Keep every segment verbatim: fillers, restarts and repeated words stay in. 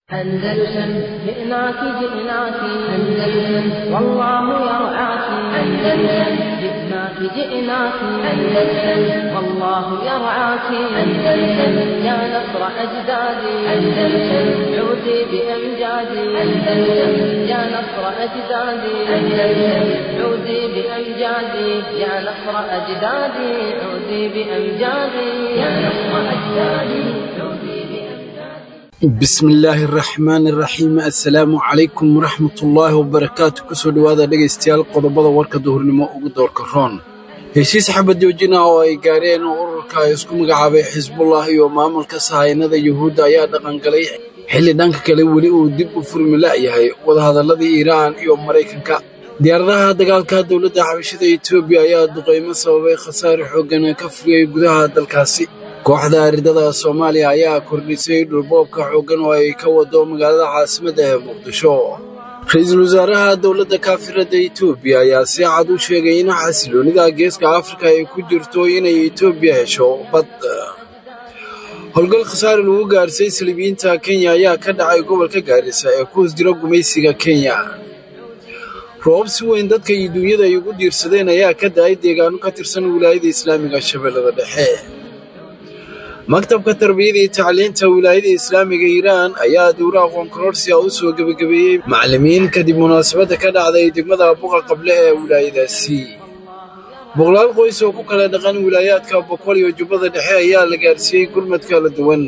أندلسن جئناك جئناك أندلسن والله يرعاك أندلسن جئناك جئناك أندلسن والله يرعاك أندلسن يا نصر أجدادي أندلسن عودي بأمجادي أندلسن يا نصر أجدادي أندلسن عودي بأمجادي يا نصر أجدادي عودي بأمجادي يا نصر أجدادي عودي بسم الله الرحمن الرحيم السلام عليكم ورحمة الله وبركاته كسو دوادا dhageystayaal qodobada warka duhurnimo ugu doorka roon heshiis xabad joojina oo ay gaareen ururka ay isku magacaabay Xisbullah iyo maamulka sahaynada Yuhuudda ayaa dhaqan galay xilli dhanka kale wali uu dib u furmi laayahay wadahadaladii Iiraan iyo Mareykanka diyaaradaha dagaalka dawladda xabashida Itoobiya ayaa duqeymo sababay khasaare xooggan ka furiyay gudaha dalkaasi kooxda ardada Soomaaliya ayaa kordhisay dhulboobka xooggan oo ay ka wado magaalada caasimadda ee Muqdisho ra'iisul wasaaraha dawladda kaafirada Itoobiya ayaa si cad u sheegay in xasiloonida geeska Afrika ay ku jirto inay Itoobiya hesho bad howlgal khasaare lagu gaarsay Silibiinta Kenya ayaa ka dhacay gobolka Gaarisa ee ku jira gumaysiga Kenya roob si weyn dadka iyo dunyada ay ugu diirsadeen ayaa ka daay deegaano ka tirsan wilaayada Islaamiga Shabeellada Dhexe maktabka tarbiyada iyo tacliinta wilaayada Islaamiga Iiraan ayaa dowra aqoon kororsi u soo gabagabeeyay macallimiin kadib munaasabada ka dhacday degmada Buqa Qable ee wilaayadaasi boqolaal qoys oo ku kala dhaqan wilaayadka Boqol iyo Jubbada Dhexe ayaa la gaarsiiyay gurmad kala duwan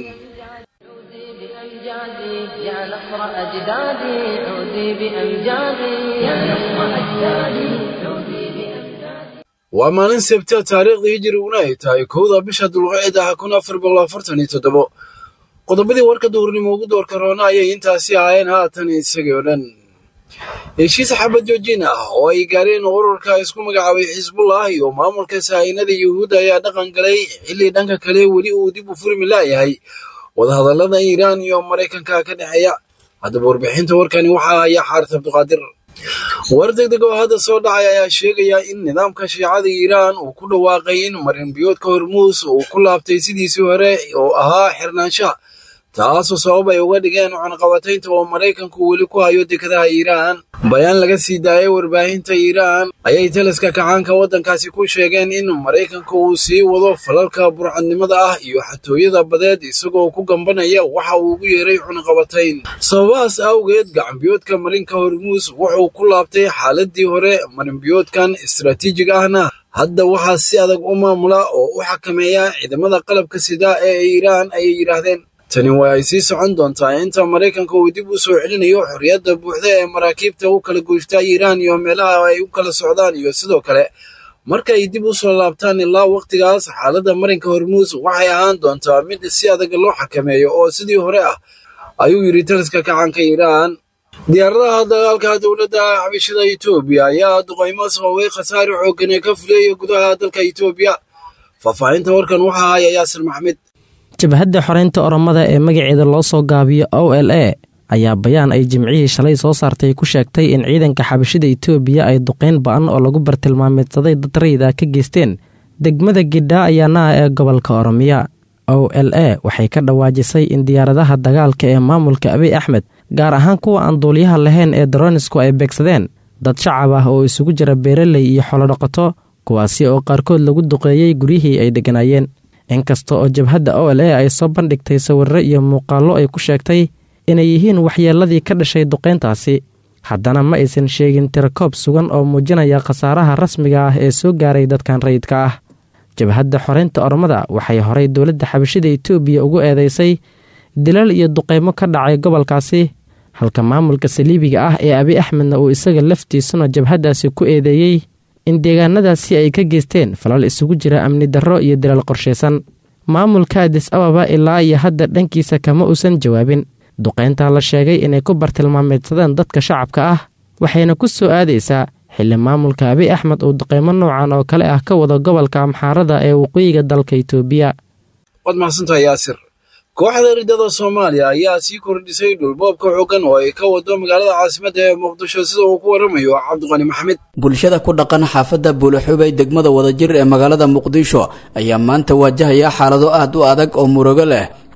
يا نصر أجدادي عودي بأمجادي يا نصر أجدادي عودي بأمجادي waa maalin sabti taariikhda hijriga ay tahay kowda bisha dulqaacida kun afar boqol afartan iyo toddoba qodobadii warka duhurnimo ugu doorka roona ayay intaasi ahaayeen haatan isagoo dhan heshiis xabad joojin ah oo ay gaareen ururka isku magacaabay Xisbullah iyo maamulka sahaynada Yuhuudda ayaa dhaqan galay xilli dhanka kale wali uu dib u furmi laayahay wadahadalada Iiraan iyo Mareykanka ka dhaxeeya hadaba warbixinta warkani waxa ay xaarta Abduqaadir war degdeg oo hadda soo dhacay ayaa sheegaya in nidaamka shiicada Iiraan uu ku dhawaaqay in marinbiyoodka Hormuus uu ku laabtay sidiisii hore oo ahaa xirnaanshaha taasoo sabab ay uga dhigeen cunaqabataynta oo Mareykanku weli ku hayo dekedaha Iiraan bayaan laga sii daayay warbaahinta Iiraan ayay taliska kacaanka waddankaasi ku sheegeen in Mareykanku uu sii wado falalka burcadnimada ah iyo xatooyada badeed isagoo ku gambanaya waxa uu ugu yeeray cunaqabatayn sababahaas awgeed gacanbiyoodka marinka Hormuus wuxuu ku laabtay xaaladii hore marinbiyoodkan istiraatiijiga ahna hadda waxaa si adag u maamula oo u xakameeya ciidamada qalabka sida ee Iiraan ay yiraahdeen tani way sii socon doontaa inta Mareykanka uu dib u soo celinayo xorriyadda buuxda ee maraakiibta u kala gooshtay Iiraan iyo meelaha ay u kala socdaan iyo sidoo kale marka ay dib u soo laabtaan ilaa waqtigaas xaaladda marinka Hormuus waxay ahaan doontaa mid si adag loo xakameeyo oo sidii hore ah ayuu yiri taliska kacaanka Iiraan diyaaradaha dagaalka dawladda xabashida Itoobiya ayaa duqeymo sababay khasaare xooggan ka fuliyay gudaha dalka Itoobiya faafahinta warkan waxa ay Yaasir Maxamed jabhadda xoreynta oromada ee magaceeda loo soo gaabiyo O L A ayaa bayaan ay jimcihii shalay soo saartay ku sheegtay in ciidanka xabashida Itoobiya ay duqeyn ba'an oo lagu bartilmaameedsaday dad rayid ah ka geysteen degmada Gidhaa ayaana ee gobolka Oromiya O L A waxay ka dhawaajisay in diyaaradaha dagaalka ee maamulka Abiy Ahmed gaar ahaan kuwa aan duuliyaha lahayn ee dronesku ay beegsadeen dad shacab ah oo isugu jira beeraley iyo xoolo dhaqato kuwaasi oo qaarkood lagu duqeeyay guryihii ay deganayeen inkasta oo jabhadda O L A ay soo bandhigtay sawirro iyo muuqaallo ay ku sheegtay inay yihiin waxyeelladii ka dhashay duqeyntaasi haddana ma aysan sheegin tirakoob sugan oo muujinaya khasaaraha rasmiga ah ee soo gaaray dadkan rayidka ah jabhadda xoreynta oromada waxay horay dowladda xabashida Itoobiya ugu eedeysay dilal iyo duqeymo ka dhacay gobolkaasi halka maamulka saliibiga ah ee Abiy Ahmedna uu isaga laftiisuna jabhaddaasi ku eedeeyay in deegaanadaasi ay ka geysteen falal isugu jira amni darro iyo dilal qorsheysan maamulka Addis Ababa ilaa iyo hadda dhankiisa kama uusan jawaabin duqeynta la sheegay inay ku bartilmaameedsadeen dadka shacabka ah waxayna ku soo aadaysaa xilli maamulka Abiy Ahmed uu duqeymo noocan oo kale ah ka wada gobolka Amxaarada ee waqooyiga dalka Itoobiya wad mahadsantahay Yaasir kooxda ardada Soomaaliya ayaa sii kordhisay dhulboobka xooggan oo ay ka wado magaalada caasimadda ee Muqdisho sida uu ku waramayo Cabdiqani Maxamed bulshada ku dhaqan xaafadda Buulaxubay degmada Wadajir ee magaalada Muqdisho ayaa maanta wajahaya xaalado aad u adag oo murugo leh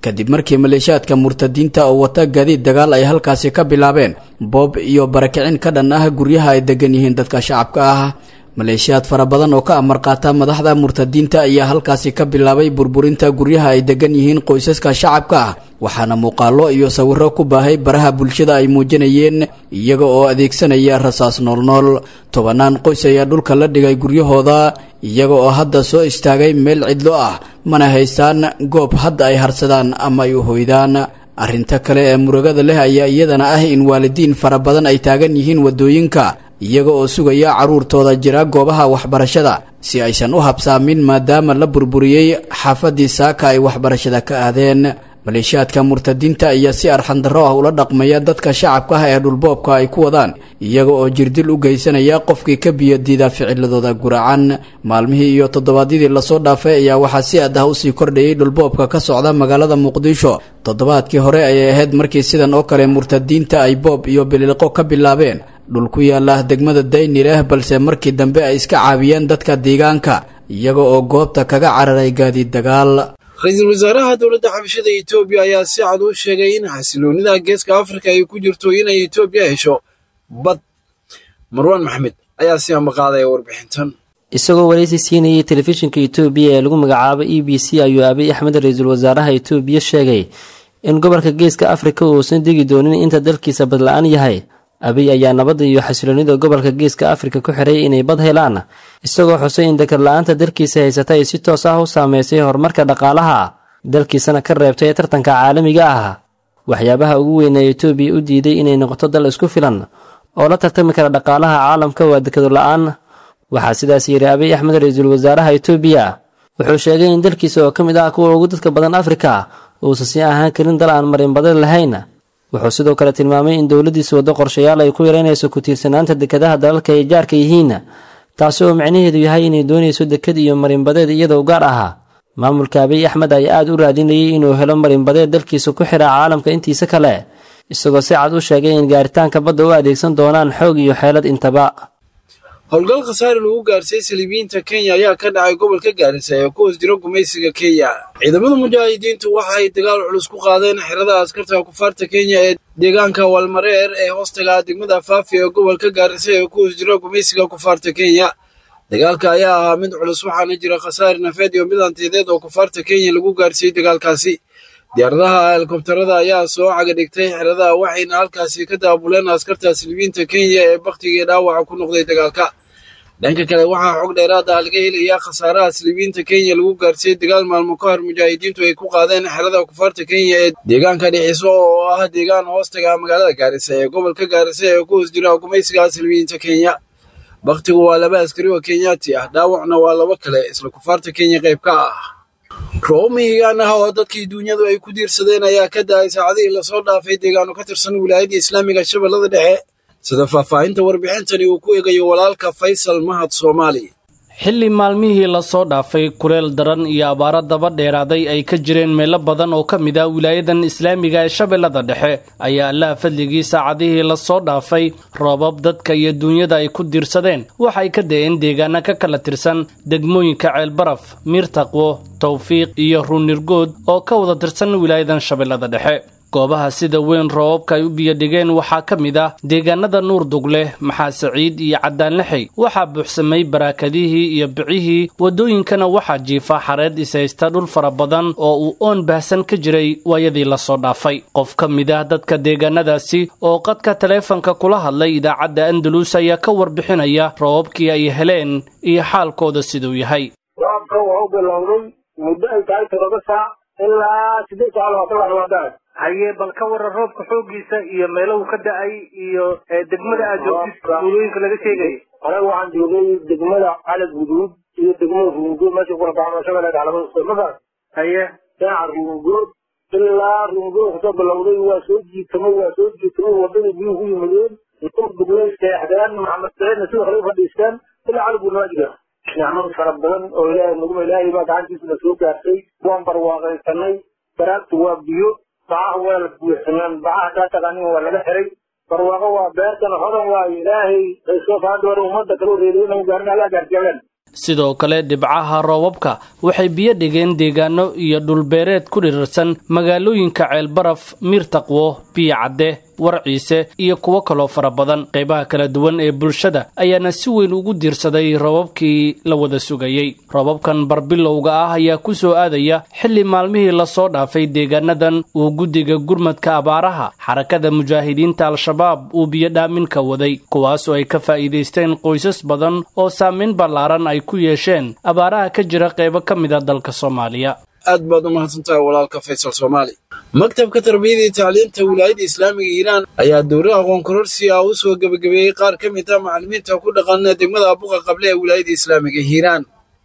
kadib markii maleeshiyaadka murtadiinta oo wata gaadiid dagaal ay halkaasi ka bilaabeen boob iyo barakicin ka dhan ah guryaha ay degan yihiin dadka shacabka ah maleeshiyaad fara badan oo ka amar qaata madaxda murtadiinta ayaa halkaasi ka bilaabay burburinta guryaha ay degan yihiin qoysaska shacabka ah waxaana muuqaalo iyo sawirro ku baahay baraha bulshada ay muujinayeen iyaga oo adeegsanaya rasaas noolnool tobanaan qoys ayaa dhulka la dhigay guryahooda iyaga oo hadda soo istaagay meel cidlo ah mana haystaan goob hadda ay harsadaan ama ay u hoydaan arrinta kale ee murugada leh ayaa iyadana ah in waalidiin fara badan ay taagan yihiin wadooyinka iyaga oo sugaya caruurtooda jira goobaha waxbarashada si aysan u habsaamin maadaama la burburiyey xaafadii saaka ay waxbarashada ka aadeen maleeshiyaadka murtadiinta ayaa si arxandarro ah ula dhaqmaya dadka shacabka ah ee dhulboobka ay ku wadaan iyaga oo jirdil u geysanaya qofkii ka biyadiida ficiladooda guracan maalmihii iyo toddobaadyadii lasoo dhaafay ayaa waxaa si aad ah usii kordhayay dhulboobka ka socda magaalada muqdisho toddobaadkii hore ayay ahayd markii sidan oo kale murtadiinta ay boob iyo biliqo ka bilaabeen dhul ku yaala degmada daynileh balse markii dambe ay iska caabiyeen dadka deegaanka iyaga oo goobta kaga cararay gaadiid dagaal ra-iisul wasaaraha dowladda xabashada Itoobiya ayaa si cad u sheegay in xasiloonida geeska Afrika ay ku jirto inay Itoobiya hesho bad Marwan Maxamed ayaa si ama qaaday warbixintan isagoo wareysi siinayay telefishinka Itoobiya ee lagu magacaabo E B C ayuu Abiy Ahmed ra-iisul wasaaraha Itoobiya sheegay in gobolka geeska Afrika uusan degi doonin inta dalkiisa bad la'aan yahay Abiy ayaa nabadda iyo xasiloonida gobolka geeska Afrika ku xiray inay bad helaan isagoo xusay in dekad la'aanta dalkiisa haysata ay si toos ah u saameysay horumarka dhaqaalaha dalkiisana ka reebtay tartanka caalamiga ah waxyaabaha ugu weyn ee Itoobiya u diiday inay noqoto dal isku filan oo la tartami kara dhaqaalaha caalamka waa dekad la'aan waxaa sidaas yiri Abiy Ahmed ra-iisul wasaaraha Itoobiya wuxuu sheegay in dalkiisa oo kamid ah kuwa ugu dadka badan Afrika uu si ahaan karin dal aan marin badan lahayn wuxuu sidoo kale tilmaamay in dawladdiisu wado qorshayaal ay ku yareynayso ku tiirsanaanta dekadaha dalalka ay jaarka yihiin taasi oo macnaheedu yahay inay doonayso dekad iyo marinbadeed iyadoo gaar ah maamulka Abiy Ahmed ay aad u raadinayay inuu helo marinbadeed dalkiisa ku xira caalamka intiisa kale isagoo si cad u sheegay in gaaritaanka badda u adeegsan doonaan xoog iyo xeelad intaba howlgal khasaare lagu gaarsiiyey saliibiyiinta Kenya ayaa ka dhacay gobolka Gaarisa ee ku hoos jira gumaysiga Kenya ciidamada mujaahidiintu waxay dagaal culus ku qaadeen xirada askarta kufaarta Kenya ee deegaanka Walmareer ee hoostaga degmada Faafi ee gobolka Gaarisa ee ku hoos jira gumaysiga kufaarta Kenya dagaalka ayaa ahaa mid culus waxaana jira khasaare nafeed iyo mid hantiyadeed oo kufaarta Kenya lagu gaarsiiyey dagaalkaasi diyaaradaha helikobtarada ayaa soo caga dhigtay xirada waxayna halkaasi ka daabuleen askarta saliibiyiinta Kenya ee baqtiga dhaawaca ku noqday dagaalka dhanka kale waxaa xog dheeraad ah laga helayaa khasaaraha saliibiyiinta Kenya lagu gaarsiiyey dagaal maalmo ka hor mujaahidiintu ay ku qaadeen xirada kufaarta Kenya ee deegaanka Dhixiso oo ah deegaan hoostaga magaalada Gaarisa ee gobolka Gaarisa ee ku hoos jira gumaysiga saliibiyiinta Kenya baqtigu waa laba askari oo Kenyaati ah dhaawacna waa laba kale isla kufaarta Kenya qayb ka ah Roomiyaana oo dadkii dunyadu ay ku diirsadeen ayaa ka daay saacadii la soo dhaafay deegaano ka tirsan wilaayada Islaamiga Shabeellada Dhexe sida faahfaahinta warbixintani uu ku eegayo walaalka Faysal Mahad Soomaali xilli maalmihii la soo dhaafay kuleel daran iyo abaaro daba dheeraaday ay ka jireen meelo badan oo ka mid ah wilaayadan Islaamiga ee Shabeellada Dhexe ayaa Allah fadligii saacadihii la soo dhaafay roobab dadka iyo dunyada ay ku diirsadeen waxay ka da'een deegaano ka kala tirsan degmooyinka Ceelbaraf Miirtaqwo Tawfiiq iyo Runirgood oo ka wada tirsan wilaayadan Shabeellada Dhexe goobaha sida weyn roobabka ay u biyo dhigeen waxaa ka mid ah deegaanada Nuur Dugle Maxaa Saciid iyo Cadaan Lixay waxaa buuxsamay baraakadihii iyo bicihii wadooyinkana waxaa jiifa xareed isaysta dhul fara badan oo uu oon baahsan ka jiray waayadii la soo dhaafay qof ka mid ah dadka deegaanadaasi oo qadka taleefanka kula hadlay idaacadda Andalus ayaa ka warbixinaya roobabkii ay heleen iyo xaalkooda siduu yahay roobka wuxuu bilowday muddo ay tahay todoba saac ilaa siddeed saac oo kala wadaan haye bal ka waran roobka xoogiisa iyo meelaha uu ka da'ay iyo degmada aad joogtid tuulooyinka laga sheegay anaga waxaan joogay degmada Calad Guduud iyo degmada Rungood meesha ku rabaa Shabeellada Dhexe labada haye saac Rungood ilaa Rungood soo bilowday waa soo jiitay waa soo jiitay wadada biyuhu u yimaadeen intuu duglay seexdaan Maxamed Saciid sidoo kale fadhiistaan ilaa Calad Guduud نعمل فرب بدن أو لا نقول لا يبقى عندي سلسلة كافي وان برواقع سنة برات وابيو بعه ولا بيحنان بعه كذا كاني ولا لحري برواقع وابيت أنا هذا وإلهي سوف هذا ولا هم تكلوا ريدون وجرنا لا جرجلن sidoo kale dhibcaha roobabka waxay biyo dhigeen deegaano iyo dhulbeereed ku dhirirsan magaalooyinka ceelbaraf miirtaqwo biyo cadde warciise iyo kuwo kaloo fara badan qaybaha kala duwan ee bulshada ayaana si weyn ugu diirsaday roobabkii la wada sugayey roobabkan barbilowga ah ayaa ku soo aadaya xilli maalmihii lasoo dhaafay deegaanadan uu guddiga gurmadka abaaraha xarakada mujaahidiinta al-shabaab uu biyo dhaaminka waday kuwaasoo ay ka faa'iidaysteen qoysas badan oo saamayn ballaaran ay ku yeesheen abaaraha ka jira qaybo ka mid a dalka soomaaliya aad baad u mahadsantahay walaalka faysal soomaali maktabka tarbiyada iyo tacliinta wilaayada islaamiga hiiraan ayaa dowra aqoon kororsi ah u soo gebagabeeyey qaar ka mid ah macallimiinta ku dhaqan degmada buqa qable ee wilaayada islaamiga hiiraan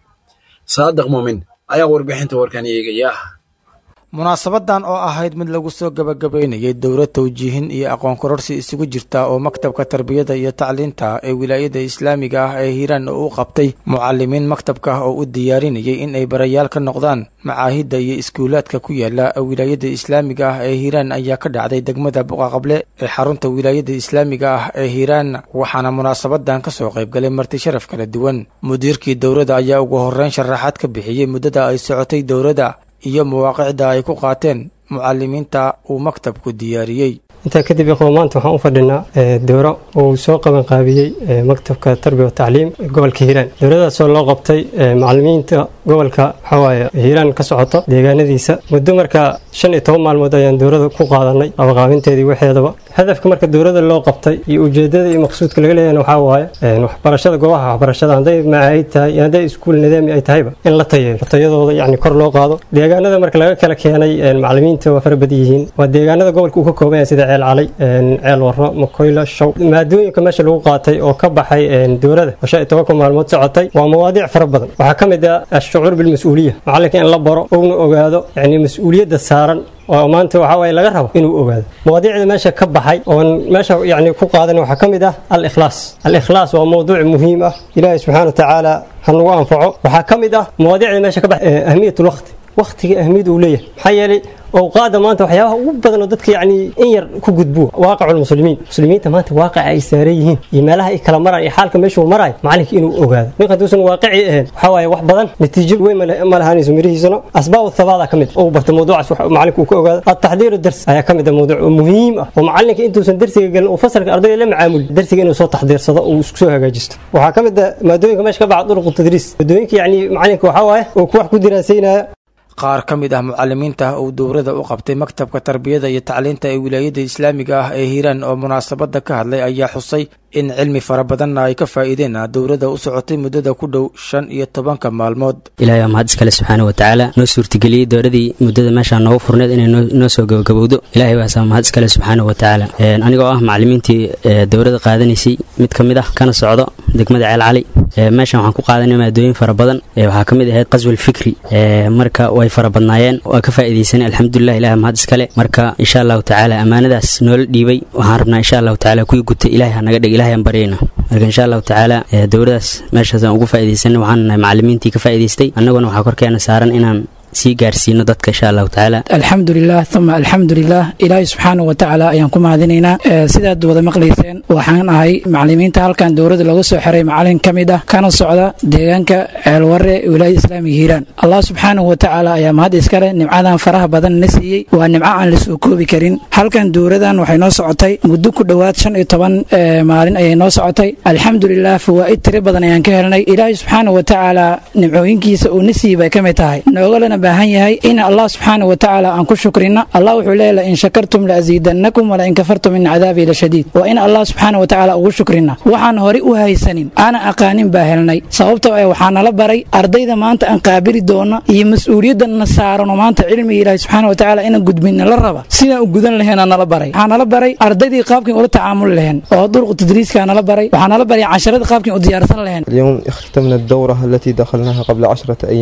saadiq muumin ayaa warbixinta warkan eegaya munaasabadan oo ahayd mid lagu soo gabagabeynayay dowra tawjiihin iyo aqoon kororsi isugu jirta oo maktabka tarbiyada iyo tacliinta ee wilaayada islaamiga ah ee hiiraan uu qabtay mucalimiin maktabka oo u diyaarinayay in ay barayaal ka noqdaan macaahidda iyo iskuulaadka ku yaala wilaayada islaamiga ah ee hiiraan ayaa ka dhacday degmada buqaqable ee xarunta wilaayada islaamiga ah ee hiiraan waxaana munaasabadan ka soo qaybgalay marti sharaf kala duwan mudiirkii dowrada ayaa ugu horeyn sharaxaad ka bixiyey muddada ay socotay dowrada iyo mawaaqicda ay ku qaateen mucalimiinta uu maktabku diyaariyey intaa kadib ikhwan maanta waxaan u fadhinaa dowro uu soo qaban qaabiyey maktabka tarbiya wa tacliim gobolka hiiraan dowradaasoo loo qabtay macalimiinta gobolka waxawaaye hiiraan ka socoto deegaanadiisa muddo marka shan iyo toban maalmood ayaan dowrada ku qaadanay abaqaabinteedii waxeedaba hadafka marka dowrada loo qabtay iyo ujeedada iyo maqsuudka laga leeyahna waxaa waaye waxbarashada goobaha waxbarashada hadday macaahid tahay iyo hadday iskuul nidaami ay tahayba in la tayeeyo tayadooda yacni kor loo qaado deegaanada marka laga kala keenay macalimiinta waa fara badan yihiin waa deegaanada gobolka uu ka kooban yahay sida ceel calay ceel warro makoyla show maadooyinka meesha lagu qaatay oo ka baxay dowrada oo shan iyo tobanka maalmood socotay waa mawaadiic fara badan waxaa ka mid ah ashucuur bilmas-uuliya macalinka in la baro uuna ogaado yacni mas-uuliyadda saaran oo maanta waxa waaye laga rabo inuu ogaado mawaadiicda meesha ka baxay oon meesha yacni ku qaadan waxaa ka mid ah al-ikhlaas al-ikhlaas waa mawduuc muhiim ah ilaahay subxaana wa tacaala ha nagu anfaco waxaa ka mid ah mawaadiicda meesha ka baxay ahmiyat lwaqti waqtiga ahmiyad uu leeyahay maxaa yeelay awqaada maanta waxyaabaha ugu badan oo dadka yacni in yar ku gudbo waaqicul muslimiin muslimiinta maanta waaqica ay saaran yihiin iyo meelaha ay kala maraan iyo xaalka meeshuu marayo macalinka inuu ogaado ninka hadduusan waaqici ahayn waxaa waaye wax badan natiijo weyn ma lahaanayso mirihiisana asbaab thabaada ka mid uu barta mawduucaas macalinka uu ka ogaado ataxdiiru dars ayaa ka mid ah mawduuc muhiim ah oo macalinka intuusan darsiga gelin uu fasalka ardayda la macaamuli darsiga inuu soo taxdiirsado uu isku soo hagaajisto waxaa ka mid ah maadooyinka meesha ka baxa duruqu tadriis maadooyinka yacni macalinka waxaa waaye uu ku wax ku diraasaynaya qaar ka mid ah mucalimiinta uu dowrada u qabtay maktabka tarbiyada iyo tacliinta ee wilaayada islaamiga ah ee hiiraan oo munaasabada ka hadlay ayaa xusay in cilmi fara badanna ay ka faa'iideen dowrada u socotay muddada ku dhow shan iyo tobanka maalmood ilaahay waa mahad iskale subxaana wa tacaala noo suurtageliyey dowradii muddada meeshaa noogu furneed inay noo soo gabagabowdo ilaahay waasaa mahad iskale subxaana wa tacaala anigoo ah macalimiintii dowrada qaadanaysay mid ka mid ah kana socdo degmada ceel cali meeshan waxaan ku qaadanay maadooyin fara badan waxaa ka mid ahayd qaswal fikri marka way fara badnaayeen waa ka faa'iidaysanay alxamdulilah ilahay mahad iskale marka insha allahu tacaala ammaanadaas noola dhiibay waxaan rabnaa insha allahu tacaala kuwii gutay ilahay hanaga dhig ilahay aan baryayna marka insha allahu tacaala dowradaas meeshaasaan ugu faa'iidaysanay waxaan nahay macalimiintii ka faa'iidaystay annaguna waxaa korkeena saaran inaan sii gaarsiino dadka insha allahu tacaala alxamdulilah uma alxamdulilah ilaahay subxaana wa tacaala ayaan ku mahadinaynaa sidaad wada maqlayseen waxaan ahay macalimiinta halkan dowrada lagu soo xiray macalin ka mid ah kana socda deegaanka ceelwarre wilaayada islaamiga hiiraan allah subxaanahu wa tacaala ayaa mahad iskale nimcadan faraha badan na siiyey waa nimco aan la soo koobi karin halkan dowradan waxay noo socotay muddo ku dhowaad shan iyo toban maalin ayay noo socotay alxamdulilah fawaa'id tiro badan ayaan ka helnay ilaahay subxaana wa tacaala nimcooyinkiisa uu na siiyey bay ka mid tahay noogalana baahan yahay in allah subxaana wa tacaala aan ku shukrina allah wuxuu leeyahay in shakartum la aziidannakum wala in kafartum in cadaabii la shadiid waa in allah subxaana wa tacaala ugu shukrina waxaan hore u haysanin aanan aqaanin baa helnay sababtoo ah waxaa nala baray ardayda maanta aan qaabili doona iyo mas-uuliyaddanna saarano maanta cilmiga ilaahi subxaana wa tacaala inaan gudbinna la raba sidaan u gudan laheena nala baray waxaa nala baray ardaydii qaabkin ula tacaamuli laheen oo duruqu tadriiskaa nala baray waxaa nala baray casharada qaabkin u diyaarsan laheen اليوم اختتمنا الدورة التي دخلناها قبل عشرة أيام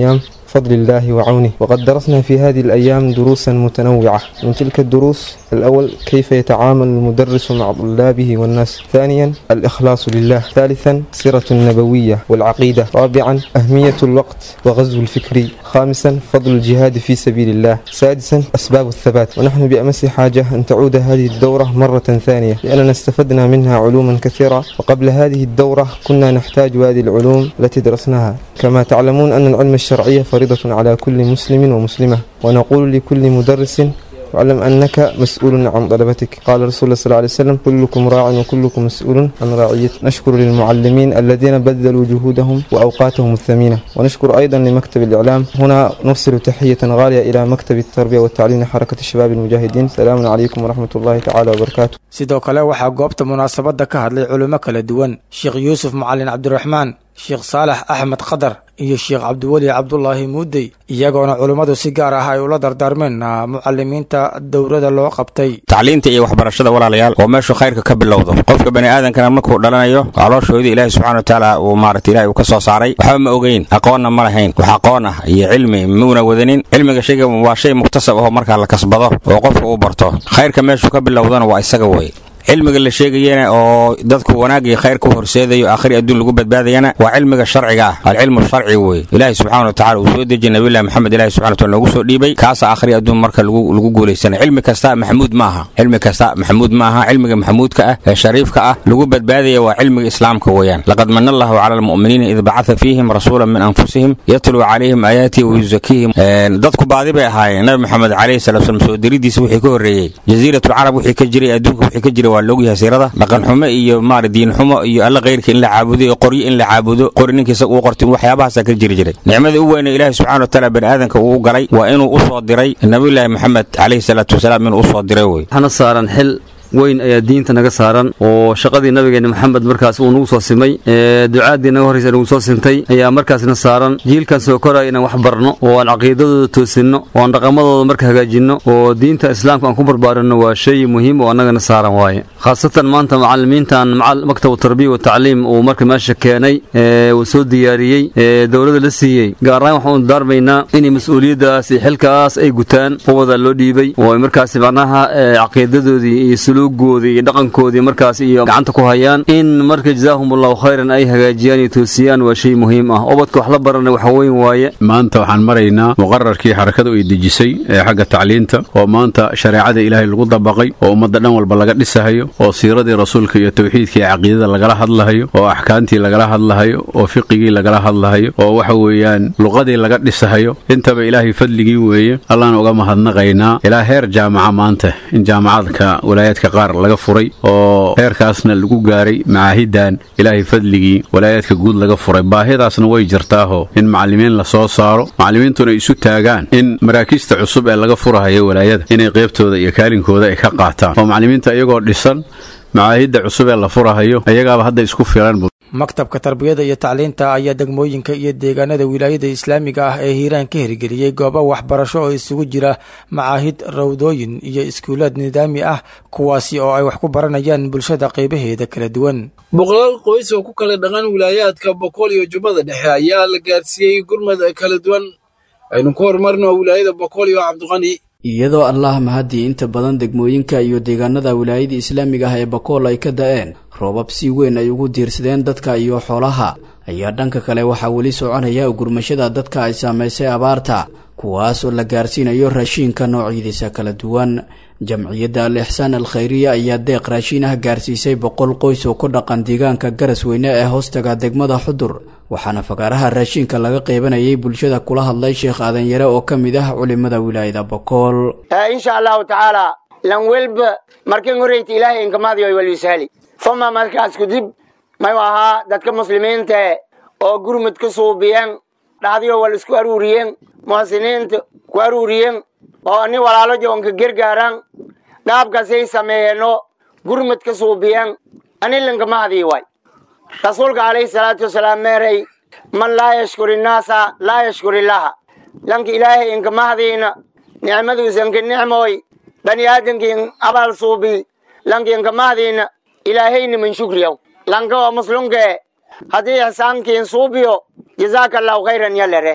فضل الله وعونه. وقد درسنا في هذه الأيام دروسا متنوعة. من تلك الدروس: الأول كيف يتعامل المدرس مع طلابه والناس. ثانيا الإخلاص لله. ثالثا سيرة النبوية والعقيدة. رابعا أهمية الوقت وغزو الفكر. خامسا فضل الجهاد في سبيل الله. سادسا أسباب الثبات. ونحن بأمس حاجة أن تعود هذه الدورة مرة ثانية لأننا استفدنا منها علوما كثيرة، وقبل هذه الدورة كنا نحتاج هذه العلوم التي درسناها. كما تعلمون أن العلم الشرعي فريضة على كل مسلم ومسلمة، ونقول لكل مدرس: واعلم أنك مسؤول عن طلبتك. قال رسول الله صلى الله عليه وسلم: كلكم راع وكلكم مسؤول عن رعيته. نشكر للمعلمين الذين بذلوا جهودهم وأوقاتهم الثمينة، ونشكر أيضا لمكتب الإعلام. هنا نرسل تحية غالية إلى مكتب التربية والتعليم لحركة الشباب المجاهدين. السلام عليكم ورحمة الله تعالى وبركاته. sidoo kale waxaa goobta munaasabada ka hadlay culimo kala duwan: sheekh yuusuf macalin cabdiraxmaan, sheekh saalax axmed qadar iyo sheekh cabdiweli cabdulaahi muudey, iyagoona culimmadu si gaar ah ay ula dardaarmeen mucalimiinta dowrada loo qabtay. tacliinta iyo waxbarashada walaalayaal waa meeshu khayrka ka bilowdo. qofka bani aadankana markuu dhalanayo calooshooda ilaahay subxaana watacaala uu maaragtay ilaahay uu ka soo saaray waxba ma ogeyn, aqoonna ma lahayn. wax aqoon ah iyo cilmi muuna wadanin. cilmiga shayga waa shay muktasab ah oo markaa la kasbado oo qofka uu barto. khayrka meeshu ka bilowdana waa isaga way. cilmiga la sheegayana oo dadku wanaag iyo khayr ku horseedayo aakhiri adduun lagu badbaadayana waa cilmiga sharciga ah. alcilmu sharci wey. ilaahay subxaana watacaala uu soo dejiyey nabiyullaahi maxamed ilaahay subxana wataala noogu soo dhiibay. kaasa aakhiri adduun marka lagu lagu guulaysanay. cilmi kasta maxamuud ma aha. cilmi kasta maxamuud ma aha. cilmiga maxamuudka ah ee shariifka ah lagu badbaadaya waa cilmiga islaamka weeyaan. laqad manna allahu cala almu'miniina id bacatha fiihim rasuulan min anfusihim yatluu calayhim aayaatihi wa yuzakiihim. dadku baadi bay ahaayeen. nabi maxamed calayhi salaatu wasalaam soo diridiisa wixii ka horreeyey jasiiratul carab wixii ka jiray adduunka wixii ka jiray waa loogu yahay siirada dhaqan xumo iyo maar diin xumo iyo alla qeyrka in la caabudo iyo qoryo in la caabudo qori ninkiisa uu qortay waxyaabahaas ka jiri jiray. nicmada u weyn ee ilaahay subxaana watacaala bani aadanka uu galay waa inuu u soo diray nabiyullaahi maxamed calayhi salaatu wasalaam inuu u soo diray wey. waxaana saaran xil weyn ayaa diinta naga saaran oo shaqadii nabigeena maxamed markaas uu nagu soo simay ee ducaadii naga horeysa nagu soo sintay ayaa markaasna saaran. jiilkan soo koraya inaan wax barno oo aan caqiidadooda toosinno oo aan dhaqamadooda marka hagaajinno oo diinta islaamka aan ku barbaarinno waa shay muhiim oo annagana saaran waaye. khaasatan maanta macallimiintan maktab tarbiya wa tacliim uu marka meesha keenay ee uu soo diyaariyey ee dowladda la siiyey gaar ahaan waxaan daarmaynaa inay mas'uuliyaddaas iyo xilkaas ay gutaan qowada loo dhiibay oo ay markaas macnaha caqiidadoodii iyo goodi iyo dhaqankoodii markaas iyo gacanta ku hayaan in marka jazaahumullahu khayran ay hagaajiyaan iyo toosiyaan waa shay muhiim ah. ubadka wax la barana waxa weyn waaye. maanta waxaan maraynaa muqarrarkii xarakadu ay dejisay ee xagga tacliinta oo maanta shareecada ilaahay lagu dabaqay oo ummadda dhan walba laga dhisahayo oo siiradii rasuulka iyo tawxiidka iyo caqiidada lagala hadlahayo oo axkaamtii lagala hadlahayo oo fiqigii lagala hadlahayo oo waxa weeyaan luqadii laga dhisahayo. intaba ilaahay fadligii weeye. allaana uga mahadnaqaynaa ilaa heer jaamaca maanta in jaamacadka walaayadka qaar laga furay oo heerkaasna lagu gaaray macaahidan ilaahay fadligii walaayaadka guud laga furay. baahidaasna way jirtaaho in macallimiin la soo saaro, macallimiintuna isu taagaan in maraakiista cusub ee laga furahayo walaayada inay qaybtooda iyo kaalinkooda ay ka qaataan oo macallimiinta iyagoo dhisan macaahidda cusub ee la furahayo ayagaaba hadda isku filan. maktabka tarbiyada iyo tacliinta ayaa degmooyinka iyo deegaanada wilaayada islaamiga ah ee hiiraan ka hirgeliyey goobo waxbarasho oo isugu jira macaahid, rawdooyin iyo iskuulaad nidaami ah kuwaasi oo ay wax ku baranayaan bulshada qaybaheeda kala duwan. boqolaal qoys oo ku kala dhaqan wilaayaadka boqol iyo jubbada dhexe ayaa la gaarsiiyey gurmad kala duwan. aynu ku horumarno wilaayada boqol iyo cabdiqani. iyadoo allah mahadii inta badan degmooyinka iyo deegaanada wilaayada islaamiga ah ee bakool ay ka da'een roobab si weyn ay ugu diirsadeen dadka iyo xoolaha, ayaa dhanka kale waxaa weli soconaya gurmashada dadka ay saamaysay abaarta kuwaas oo la gaarsiinayo raashiinka noocyadiisa kala duwan. jamciyadda al-ixsaan al-khayriya ayaa deeq raashiin ah gaarsiisay boqol qoys oo ku dhaqan deegaanka garasweyne ee hoostaga degmada xudur, waxaana fagaaraha raashiinka laga qeybanayay bulshada kula hadlay sheekh aadan yare oo ka mid ah culimada wilaayada boqol. insha allahu tacaala lan welba markan horeyta ilaahay inkamaadiyo walisahli fama markaas kudib may ahaa dadka muslimiinta oo gurmud ka suubiyeen dhacdiyo wal isku aruuriyeen muhasiniinta ku aruuriyeen oo ani walaalo joonka gargaaran dhaabkaasay sameeyeenoo gurmud ka suubiyeen ani lankamaadii way. rasuulka calayhi salaatu wasalaam meeray man laa yashkuri innaasa laa yashkuri illaha. lanka ilaahay inkamaahdiina nicmaduusan ka nicmooy bani aadamkiin abaal suubi lanka inkamaahdiina ilaahayna man shukriyow. lanka oo muslimkee haddii ixsaankiin suubiyo jazaaka allahu khayran yalere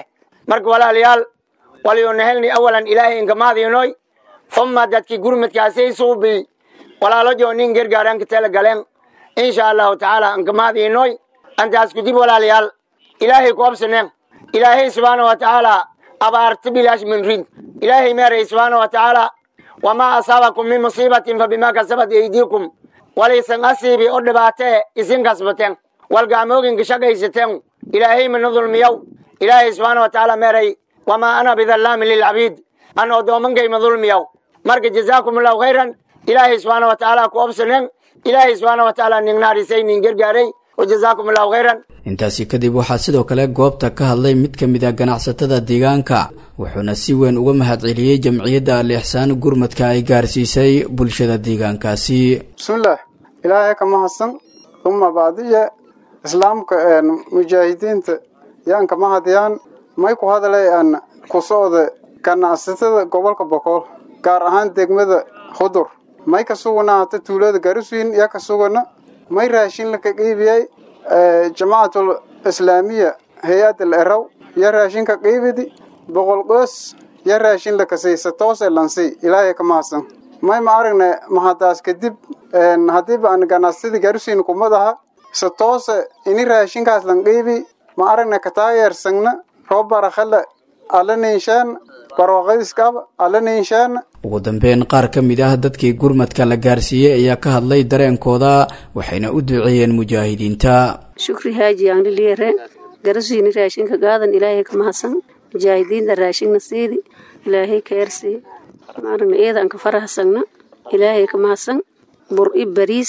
marka walaalayaal waliyunahelni awalan ilaahay inkamaadinoy uma dadkii gurmadkaasay suubi walaalo joonin gargaaraan ka tala galeen insha allahu tacaala inkamaadinoy antaas kudib walaalayaal ilaahay ku absaneen ilaahay subxaana wa tacaala abaarta bilaash min rid ilaahay meeray subxaana wa tacaala wamaa asaabakum min musiibatin fabimaa kasabat aydiikum walaysan asiibi oo dhibaatee isin kasbateen walgacmooginka shaqaysateen ilaahay mana dulmiyow ilaahay subxaana wa tacaala meeray wamaa ana bidallaamin lilcabiid an odoomankayma dulmiyow marka jazaakum allahu khayran ilaahay subxaana wa tacaala ku obsaneen ilaahay subxaana wa tacaala ningnaarisay nin gargaaray wajazaakum allahu khayran intaasi kadib waxaa sidoo kale goobta ka hadlay mid ka mid ah ganacsatada deegaanka wuxuuna si weyn uga mahadceliyey jamciyadda al-ixsaan gurmadka ay gaarsiisay bulshada deegaankaasi bismillaah ilaahay ka mahadsan uma baadiye islaamka mujaahidiinta yaan ka mahadiyaan may ku hadlayaan ku socda ganacsatada gobolka boqol gaar ahaan degmada Xudur may ka sugnaata tuulada Gaarisiin ya ka sugna may raashin la ka qaybiyay jamaacatul islaamiya hay'adda al-araw ya raashin ka qaybidi boqol qoys ya raashin la ka saysa toos ee lansay ilaahay ka mahadsan may ma aragne mahadaas kadib hadii baan ganacsatada Gaarisiin ku madaha sa toos in raashinkaas lan qaybi ma aragne ka taageersagna roob barakhala alaniishan barwaaqadiskaba alaniishan ugu dambeyn qaar ka mid ah dadkii gurmadka la gaarsiiyey ayaa ka hadlay dareenkooda waxayna u duceeyeen mujaahidiinta shukri haaji aan liire Gaarisiin raashinka gaadan ilaahay ka mahadsan mujaahidiinta raashinka siidi ilaahay ka yarsi maarna eedan ka faraxsana ilaahay ka mahadsan bur ibariis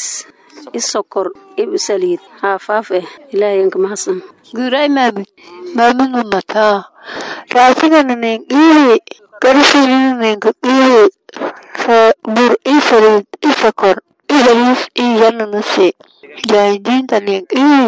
isokor ibsaliid haafaaf eh ilaahay ka mahadsan guuray maamud maamud mata raashinka nin ii Gaarisiin nin ii bur isaliid isokor ibariis iyanasi jaahidiinta nin ii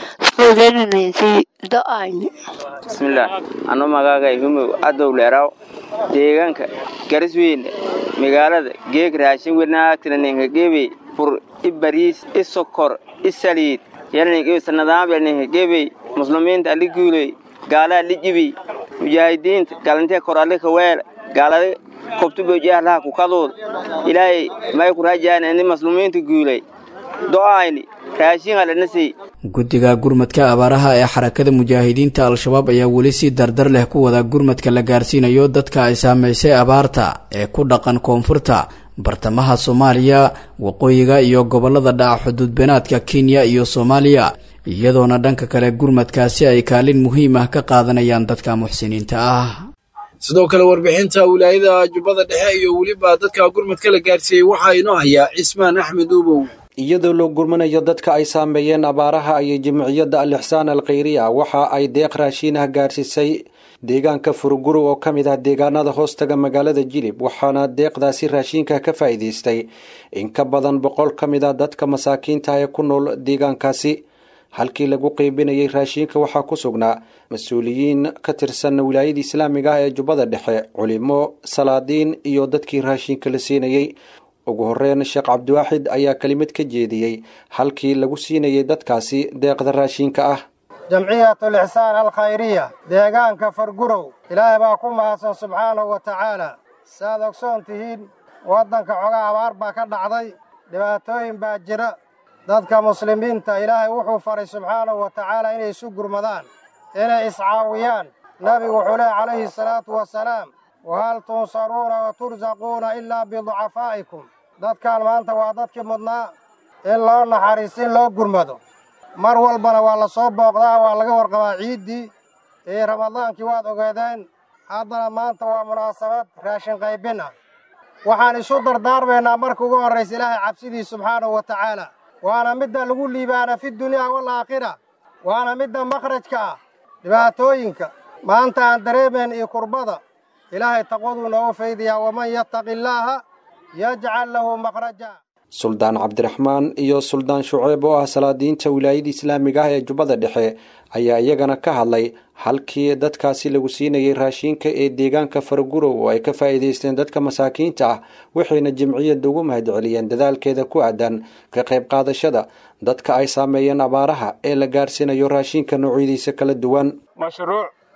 soodanaysi da'ayni bismillah anu magaaga humu adow leeraw deegaanka Gaarisiin magaalada geeg raashin wanaagsan ninka geebay bur ibariis isokor isaliid yarniga sanadaam yarniga geebay muslimiinta aliguulay gaala lijibi mujaahidiinta galantee koraale ka weel gaalada qobtu boojaha ku kadood ilaahay may ku raajaan in muslimiinta guulay do'ayni raashin alanasi guddiga gurmadka abaaraha ee xarakada mujaahidiinta al-shabaab ayaa weli si dardar leh ku wada gurmadka la gaarsiinayo dadka ay saameysay abaarta ee ku dhaqan koonfurta bartamaha Soomaaliya waqooyiga iyo gobolada dhaca xuduud beenaadka Kenya iyo Soomaaliya iyadoona dhanka kale gurmadkaasi ay kaalin muhiim ah ka qaadanayaan dadka muxsiniinta ah sidoo kale warbixinta wilaayada Jubbada Dhexe iyo waliba dadka gurmadka la gaarsiiyay waxa inoo haya Ismaan Axmed Ubow iyadoo loo gurmanayo dadka ay saameeyeen abaaraha ay jamciyadda al-ixsaan al-khayriya waxa ay deeq raashin ah gaarsiisay deegaanka Furuguru oo kamid ah deegaanada hoostaga magaalada Jilib waxaana deeqdaasi raashinka ka faa'iideystay in ka badan boqol kamid ah dadka masaakiinta ee ku nool deegaankaasi halkii lagu qaybinayay raashinka waxaa ku sugnaa mas'uuliyiin ka tirsan wilaayada islaamiga ah ee Jubbada Dhexe culimo salaadiin iyo dadkii raashinka la siinayay ugu horeyn Sheekh Cabdiwaaxid ayaa kalimad ka jeediyay halkii lagu siinayay dadkaasi deeqda raashinka ah jamciyatul ihsaan al-khayriya deegaanka Furgurow ilaahay baa ku mahadsan subxaanahu wa ta'ala saad ogsoontihiin wadanka xogaa abaar baa ka dhacday dhibaatooyin baa jira dadka muslimiinta ilaahay wuxuu faray subxaanahu wa ta'ala inay isu gurmadaan inay iscaawiyaan nabigu wuxuu leeyahay calayhi salaatu wasalaam wahal tunsaruuna wa turzaquuna ilaa biducafaa'ikum dadkan maanta waa dadkii mudnaa in loo naxariisin loo gurmado mar walbana waa la soo booqdaa waa laga warqabaa ciiddii iyo ramadaankii waad ogaadeen haddana maanta waa munaasabad raashin qaybin ah waxaan isu dardaarmaynaa marka ugu horraysa ilaahay cabsidii subxaanahu wa tacaala waana midda lagu liibaana fi dunyaa walaakhira waana midda makhrajka ah dhibaatooyinka maanta aan dareemayn iyo kurbada ilaahay taqwaduu noogu faydiyaa waman yattaqi illaaha yajcal lahu makhraja suldaan cabdiraxmaan iyo suldaan shuceyb oo ah salaadiinta wilaayada islaamiga ah ee Jubbada Dhexe ayaa iyagana ka hadlay halkii dadkaasi lagu siinayay raashinka ee deegaanka Furgurow oo ay ka faa'iideysteen dadka masaakiinta ah waxayna jamciyadda ugu mahadceliyeen dadaalkeeda ku aadan ka qayb qaadashada dadka ay saameeyeen abaaraha ee la gaarsiinayo raashinka noocyadiisa kala duwan mashruuc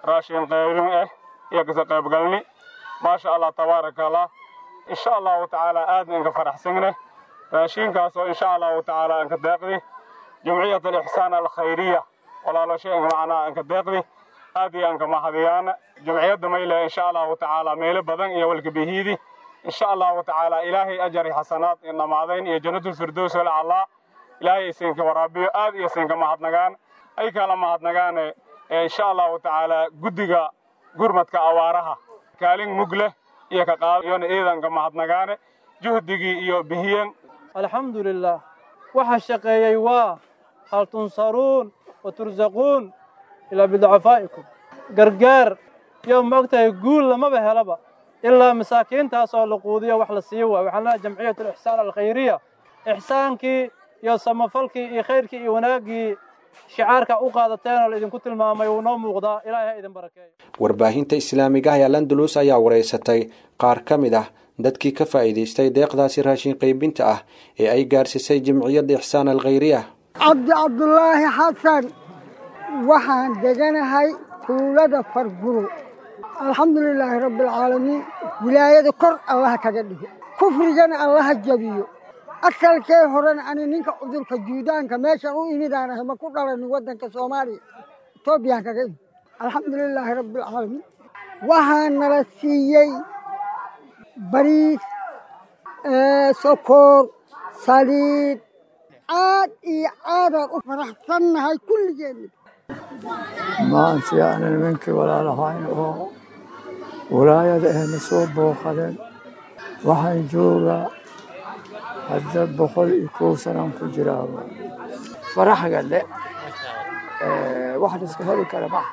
raashin qaybin ah iyo ka qaybgalni maasha Allah tabaaraka Allah insha Allah ta'ala aad inka faraxsanne raashinkaas oo insha Allah ta'ala inka deeqdi jumciyada al-ihsan al-khayriyya wala la shay macna inka deeqdi aad iyo inka mahadiyana jumciyada meela insha Allah ta'ala meel badan iyo walka bihidi insha Allah ta'ala ilaahi ajri hasanat inamaadayn iyo jannatul firdaws wal a'la ilaahi siinka waraabiyo aad iyo siinka mahadnagaan ay kala mahadnagaan insha Allah ta'ala gudiga gurmadka awaaraha kaalin mugle iyo ka qaadayeen ciidanka mahadnagaane juhdigii iyo bihiyan alxamdulillah waxa shaqeeyay waa hal tunsaruun wa turzaquun ila bid'afaikum gargaar iyo maagtay guul lama helaba ilaa masaakiintaas oo la quudiyo wax la siiyo waxana jamciyatul ihsan al-khayriyya ihsaankii iyo samafalkii iyo khayrkii iyo wanaagii shicaarka u qaadateen oo idinku tilmaamay uu noo muuqdaa ilaahay idin barakeeyo warbaahinta islaamiga ah ee Al-Andalus ayaa wareysatay qaar ka mid ah dadkii ka faa'iideystay deeqdaasi raashin qaybinta ah ee ay gaarsisay jamciyadda ihsan al-khayriyya cabdi cabdullaahi xasan waxaan deganahay tuulada farguro alxamdulilaahi rabbil caalamiin wilaayada kor allah kaga dhigo kufrigana allah jabiyo asalkee horena ani ninka cudurka juudaanka meeshan u imidaan ahay ma ku dhalanin waddanka soomaaliya etoobiyaan kaga imi alxamdulilaahi rabbil caalamiin waxaa nala siiyey bariis sokor saliid caad iyo caadaan u faraxsannahay kulligeenna maanta yani nimankii walaalahayn oo walaayada ahna soo booqadeen waxaan joogaa hadda boqol iyo kow sanaan ku jiraa faraxga le wax la iska heli kara ma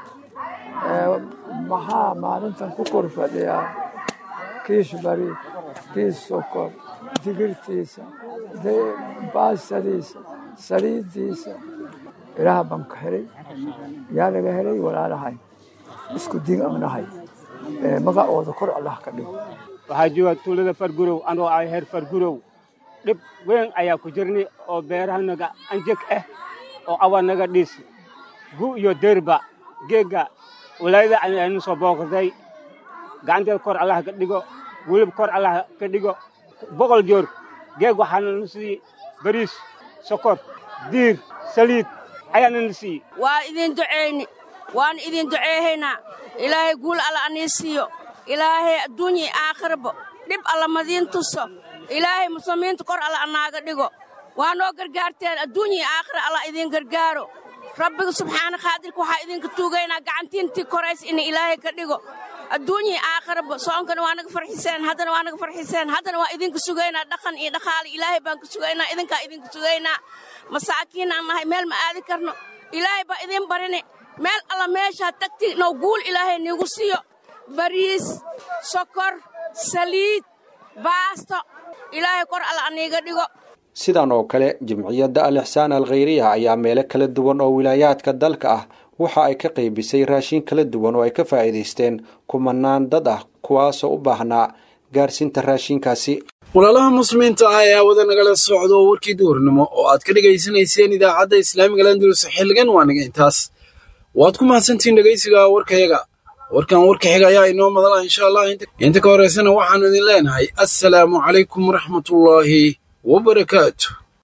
maxaa maalintan ku kor fadhiyaa kiish bariid kiis sokor digirtiisa baastadiisa saliiddiisa ilaah baan ka helay yaa laga helay walaalahay isku diin aan nahay magacooda kor allah ka dhigo waxaa jooga tuulada fargurow anoo ay heer fargurow dhib weyn ayaa ku jirnay oo beerahanaga anjeg ah oo awanaga dhis gu iyo derba geega walaayada aynu soo booqday gacanteed kor allah ka dhigo wulib kor allah ka dhigo boqol joor geeg waxaan nusii bariis sokor diir saliid ayaan nusii waa idin duceeyni waan idin duceeynaa ilaahay guul alla ani siiyo ilaahay adduunyo aakhirba dhib alla madiin tuso ilaahay muslimiinta kor alla anaaga dhigo waa noo gargaarteen adduunyo aakhira alla idin gargaaro rabbiga subxaana qaadirka waxaa idinka tuugaynaa gacantiintii korays in ilaahay ka dhigo adduunyo aakhirba soonkana waa naga farxiseen haddana waa naga farxiseen haddana waa idinka sugaynaa dhaqan iyo dhaqaale ilaahay baan ka sugaynaa idinkaa idinka sugaynaa masaakiin aan nahay meel ma aadi karno ilaahay baa idin barini meel alla meeshaa tagti noo guul ilaahay niigu siiyo bariis sokor saliid baasto ilaahay kor alla aniiga dhigo sidan oo kale jamciyadda al-ihsan al-khayriyya ayaa meelo kala duwan oo wilaayaadka dalka ah waxa ay ka qaybisay raashin kala duwan oo ay ka faa'iideysteen kumanaan dad ah kuwaasoo u baahnaa gaarsiinta raashinkaasi walaalaha muslimiinta ah ayaa wada nagala socdo warkii duurnimo oo aad ka dhegaysanayseen idaacadda islaamiga Al-Andalus xilligan waa naga intaas waad ku mahadsantiin dhegaysiga warkayaga warkan warka xiga ayaa inoo madala insha Allah inta ka horeysana waxaan idin leenahay assalaamu calaykum waraxmatullaahi wabarakaatuh